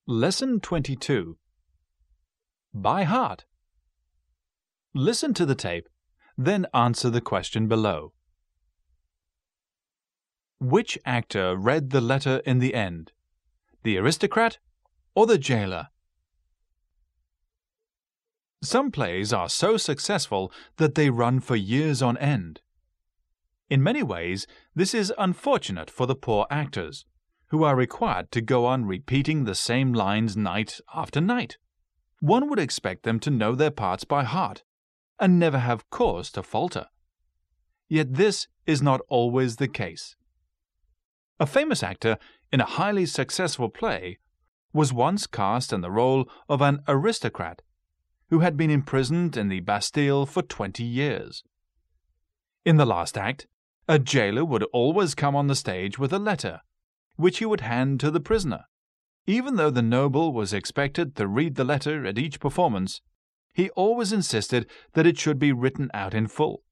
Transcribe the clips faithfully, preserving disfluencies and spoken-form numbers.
Lesson twenty-two. By heart. Listen to the tape, then answer the question below. Which actor read the letter in the end? The aristocrat or the jailer? Some plays are so successful that they run for years on end. In many ways, this is unfortunate for the poor actors, who are required to go on repeating the same lines night after night. One would expect them to know their parts by heart, and never have cause to falter. Yet this is not always the case. A famous actor in a highly successful play was once cast in the role of an aristocrat who had been imprisoned in the Bastille for twenty years. In the last act, a jailer would always come on the stage with a letter, which he would hand to the prisoner. Even though the noble was expected to read the letter at each performance, he always insisted that it should be written out in full.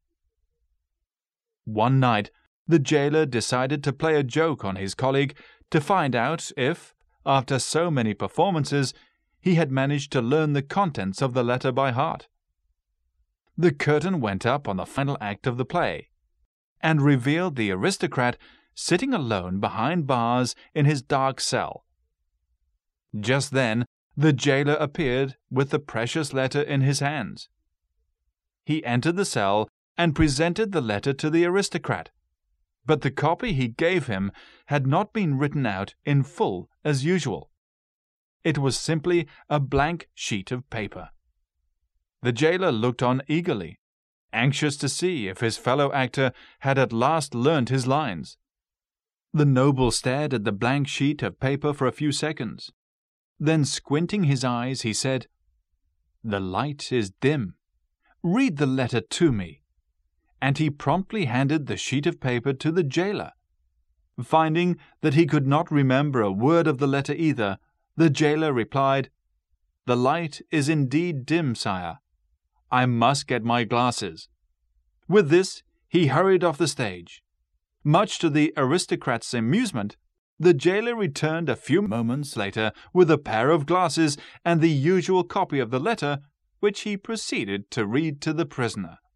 One night, the jailer decided to play a joke on his colleague to find out if, after so many performances, he had managed to learn the contents of the letter by heart. The curtain went up on the final act of the play, and revealed the aristocrat sitting alone behind bars in his dark cell. Just then, the jailer appeared with the precious letter in his hands. He entered the cell and presented the letter to the aristocrat, but the copy he gave him had not been written out in full as usual. It was simply a blank sheet of paper. The jailer looked on eagerly, anxious to see if his fellow actor had at last learnt his lines. The noble stared at the blank sheet of paper for a few seconds. Then, squinting his eyes, he said, "The light is dim. Read the letter to me." And he promptly handed the sheet of paper to the jailer. Finding that he could not remember a word of the letter either, the jailer replied, "The light is indeed dim, sire. I must get my glasses." With this, he hurried off the stage. Much to the aristocrat's amusement, the jailer returned a few moments later with a pair of glasses and the usual copy of the letter, which he proceeded to read to the prisoner.